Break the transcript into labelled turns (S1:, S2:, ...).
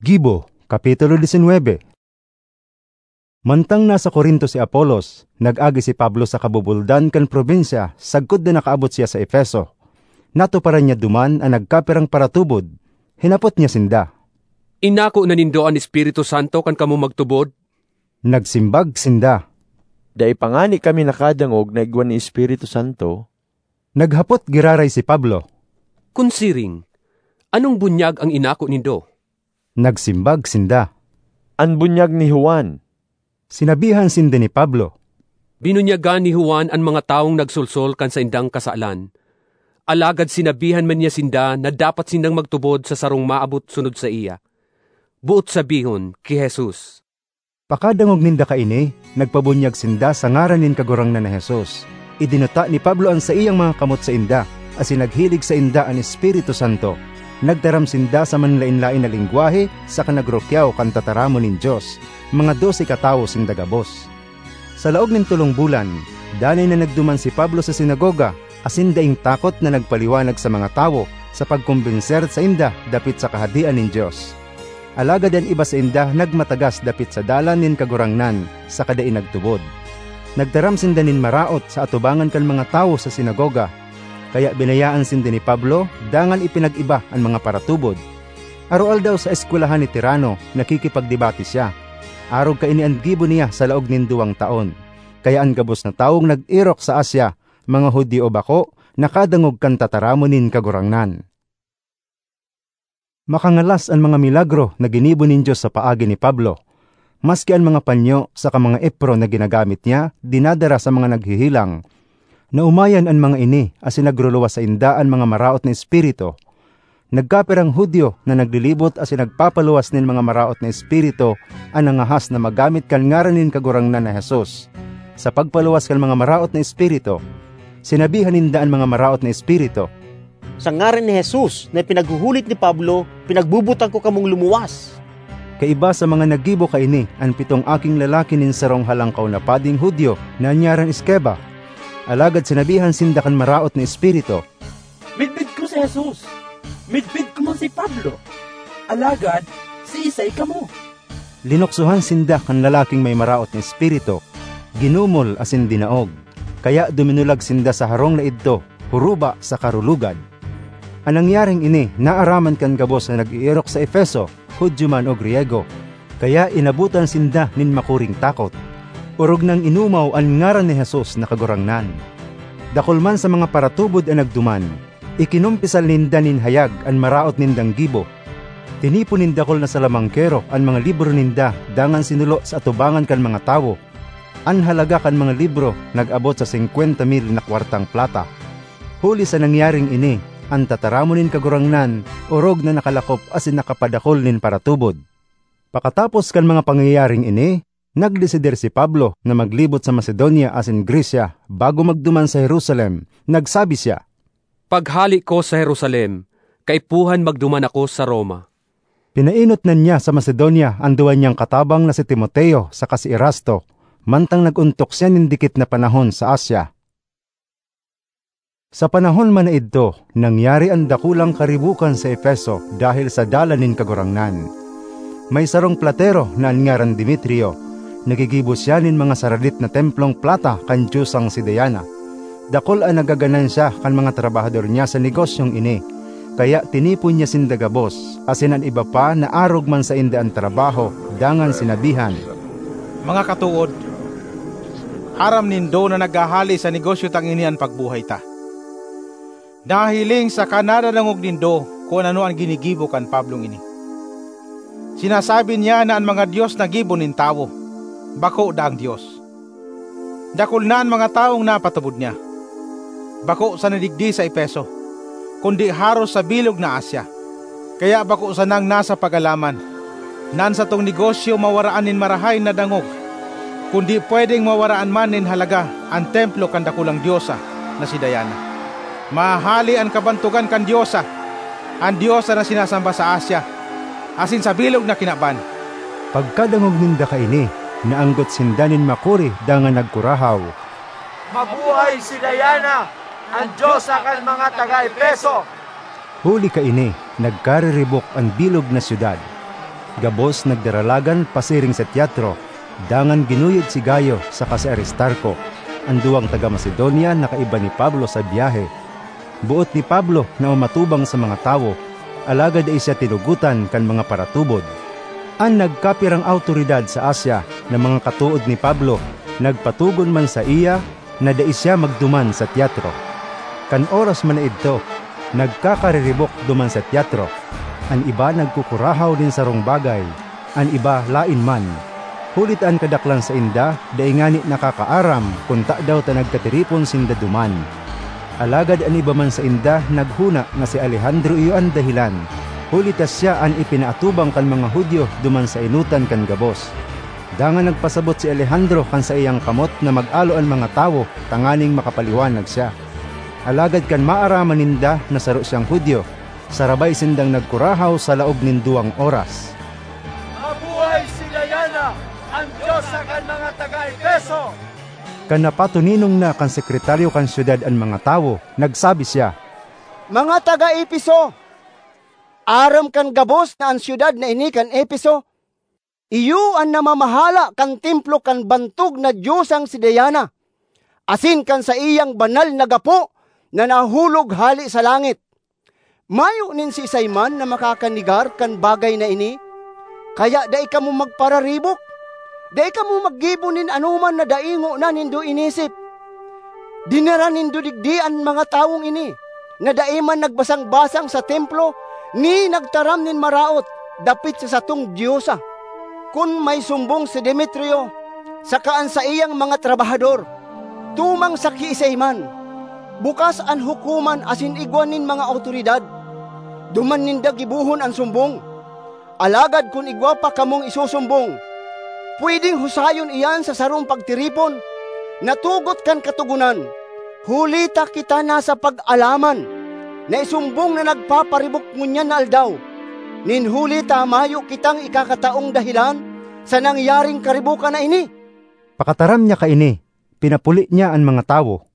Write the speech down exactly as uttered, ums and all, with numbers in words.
S1: Gibo, Kapitulo nineteen. Mantang nasa Corinto si Apolos, nag-agi si Pablo sa kabubuldan kan probinsya, sagkod na nakaabot siya sa Efeso. Natuparan niya duman ang nagkapirang paratubod. Hinapot niya sinda.
S2: Inako na nindo ang Espiritu Santo kan kamo magtubod?
S1: Nagsimbag sinda.
S3: Dai pangani kami nakadangog na igwan ni Espiritu Santo.
S1: Naghapot giraray si Pablo.
S2: Kunsiring, anong bunyag ang inako nindo?
S1: Nagsimbag sinda.
S3: An bunyag ni Juan.
S1: Sinabihan sinda ni Pablo.
S2: Binunyagan ni Juan ang mga taong nagsulsol kan sa indang kasaalan. Alagad sinabihan man niya sinda na dapat sindang magtubod sa sarong maabot sunod sa iya. Buot sabihon ki Jesus.
S1: Pakadangog ninda kaini, nagpabunyag sinda sa ngaran nin kagurangnan na Jesus. Idinuta ni Pablo ang sa iyang mga kamot sa inda, as naghilig sa inda ang Espiritu Santo. Nagtaram sinda sa manlain-lain na lingwahe sa kanagrokyaw kan tataramo nin Diyos, mga dose katawo sinda gabos. Sa laog nin tulong bulan, danay na nagduman si Pablo sa sinagoga, asin daing takot na nagpaliwanag sa mga tawo sa pagkumbinser sa inda dapit sa kahadian nin Diyos. Alagad ang iba sa inda nagmatagas dapit sa dalan nin kagurangnan sa kadain nagtubod. Nagtaram sinda nin maraot sa atubangan kan mga tawo sa sinagoga, kaya binayaan sinda ni Pablo, dangan ipinag-iba ang mga paratubod. Aroal daw sa eskwelahan ni Tirano, nakikipagdebate siya. Arog kaini ang gibo niya sa laog nin duwang taon. Kaya ang gabos na taong nag-irok sa Asya, mga Hudyo bako, nakadangog kan tataramo nin kagurangnan. Makangalas ang mga milagro na ginibo nin Diyos sa paagi ni Pablo. Maski ang mga panyo sa mga epro na ginagamit niya, dinadara sa mga naghihilang. Naumayan ang mga ini as nagruluwas sa inda ang mga maraot na espiritu. Nagkapirang Hudyo na naglilibot as nagpapaluwas nin mga maraot na espiritu ang nangahas na magamit kan ngaran nin kagurangnan na Jesus. Sa pagpaluwas kan mga maraot na espiritu, sinabihan ninda ang mga maraot na espiritu,
S4: sa ngaran ni Jesus na pinaghuhulit ni Pablo, pinagbubutan ko kamong lumuwas.
S1: Kaiba sa mga nagibo kaini ang pitong aking lalaki nin sarong halangkaw na pading Hudyo na anyaran Iskeba. Alagad sinabihan sinda kan maraot na espiritu,
S5: midbid ko si Jesus, midbid ko mo si Pablo, alagad si isay ka mo.
S1: Linoksuhan sinda kan lalaking may maraot na espiritu, ginumol asin dinaog, kaya duminulag sinda sa harong na idto, huruba sa karulugan. Ang nangyaring ini, naaraman kan gabos na nag-iirok sa Efeso, Hudyo man o Griego, kaya inabutan sinda nin makuring takot. Urog nang inumaw ang ngaran ni Jesus na kagurangnan. Dakol man sa mga paratubod ang nagduman, ikinumpisal ninda nin hayag ang maraot nindang gibo. Tinipon nindakol na sa lamangkero ang mga libro ninda dangan sinulo sa atubangan kan mga tawo. Ang halaga kan mga libro nag-abot sa fifty mil na kwartang plata. Huli sa nangyaring ini, ang tataramo nin kagurangnan, urog na nakalakop asin nakapadakol nin paratubod. Pakatapos kan mga pangyayaring ini, nagdesider si Pablo na maglibot sa Macedonia asin Grecia bago magduman sa Jerusalem. Nagsabi siya,
S2: paghali ko sa Jerusalem, kaipuhan magduman ako sa Roma.
S1: Pinainot na niya sa Macedonia ang duwan niyang katabang na si Timoteo sa si Erasto, mantang naguntok siya nindikit na panahon sa Asya. Sa panahon man na idto, nangyari ang dakulang karibukan sa Efeso dahil sa dalanin kagurangnan. May sarong platero na anyaran Demetrio, nagigibo siya nin mga saralit na templong plata kan Diyosang si Diana. Dakol ang nagaganan siya kan mga trabahador niya sa negosyong ini, kaya tinipon niya sinda gabos, asin ang iba pa na arog man sa inda ang trabaho, dangan sinabihan,
S6: mga katuod, aram nindo na naghahali sa negosyo tang ini ang pagbuhay ta. Nahiling sa kanada nangog nindo kung ano ang ginigibo kan Pablong ini. Sinasabi niya na ang mga Diyos na gibo nin tawo, bako da ang Diyos. Dakol na ang mga taong napatubod niya. Bako sa nadigdi sa Efeso, kundi haros sa bilog na Asya. Kaya bako sa nang nasa pagalaman, nan sa tong negosyo mawaraan nin marahay na dangog, kundi pwedeng mawaraan man nin halaga ang templo kan dakulang Diyosa na si Diana. Mahali ang kabantugan kan Diyosa, ang Diyosa na sinasamba sa Asya, asin sa bilog na kinaban.
S1: Pagkadangog ninda kaini, naanggot sindanin makuri dangan nagkurahaw,
S5: mabuhay si Diana, ang Diyosa kan mga taga-Efeso.
S1: Huli kaini, nagkariribok ang bilog na syudad. Gabos nagdaralagan pasiring sa teatro, dangan ginuyod si Gayo saka si Aristarco, ang duwang taga Macedonia nakaiba ni Pablo sa biyahe. Buot ni Pablo na umatubang sa mga tawo, alagad ay siya tinugutan kan mga paratubod. Ang nagkapirang autoridad sa Asya na mga katuod ni Pablo, nagpatugon man sa iya na dai siya magduman sa teatro. Kan oras man na idto, nagkakariribok duman sa teatro. Ang iba nagkukurahaw din sa rong bagay, ang iba lain man. Hulit ang kadaklan sa inda, daingani nakakaaram kung ta daw ta nagkatiripon sinda duman. Alagad ang iba man sa inda naghuna nga si Alejandro iyo ang dahilan. Hulitas siya ang ipinaatubang kan mga Hudyo duman sa inutan kan gabos. Dangan nagpasabot si Alejandro kan sa iyang kamot na mag-alo ang mga tawo, tanganing makapaliwanag siya. Alagad kan maaraman ninda na saro siyang Hudyo, sarabay sindang nagkurahaw sa laog nin duwang oras.
S7: Mabuhay si Diana, ang Diyos sa kan mga taga-Efeso!
S1: Kan napatuninong na kan sekretaryo kan syudad ang mga tawo, nagsabi siya,
S8: Mga taga-Efeso, aram kan gabos na ang syudad na ini kan Efeso, iyo ang namamahala kan templo kan bantog na Diyosang si Diana, asin kan sa iyang banal na gapo na nahulog hali sa langit. Mayo nin si Simon na makakanigar kan bagay na ini, kaya dai ka mo magpararibok, dai ka mo maggibonin anuman na daingo na nindo inisip. Dinara nindo digdian mga tawong ini, na daiman nagbasang-basang sa templo, ni nagtaram nin maraot, dapit sa satong Diyosa. Kun may sumbong si Demetrio, sakaan sa iyang mga trabahador, tumang sa kiisayman, bukas ang hukuman asin igwanin mga autoridad, duman ninda gibuhon ang sumbong. Alagad kun igwa pa kamong isusumbong, pwedeng husayon iyan sa sarong pagtiripon, natugot kan katugunan, hulita kita na sa pag-alaman, na isumbong na nagpaparibok ngunyan na aldaw, nin hulita mayo kitang ikakataong dahilan sa nangyaring karibukan na ini.
S1: Pakataram niya ka ini, pinapuli niya ang mga tawo.